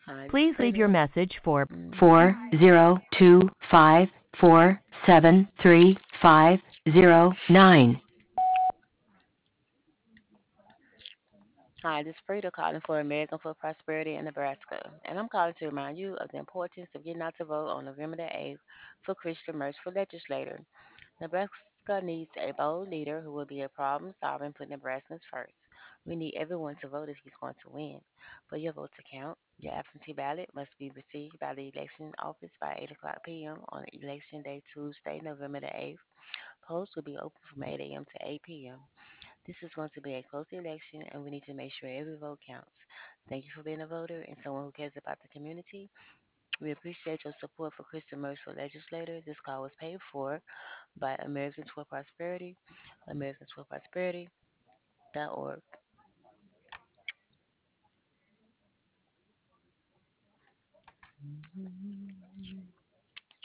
Hi, this is Please leave your Frida. message for Mm. 4025473509. Hi, this is Frida calling for American for Prosperity in Nebraska. And I'm calling to remind you of the importance of getting out to vote on November the 8th for Christian Merch for legislator. Nebraska needs a bold leader who will be a problem solver and put Nebraskans first. We need everyone to vote if he's going to win. For your vote to count, your absentee ballot must be received by the election office by 8 o'clock p.m. on Election Day, Tuesday, November the 8th. Polls will be open from 8 a.m. to 8 p.m. This is going to be a close election, and we need to make sure every vote counts. Thank you for being a voter and someone who cares about the community. We appreciate your support for Kristen Merce for legislator. This call was paid for by Americans for Prosperity, AmericansForProsperity.org.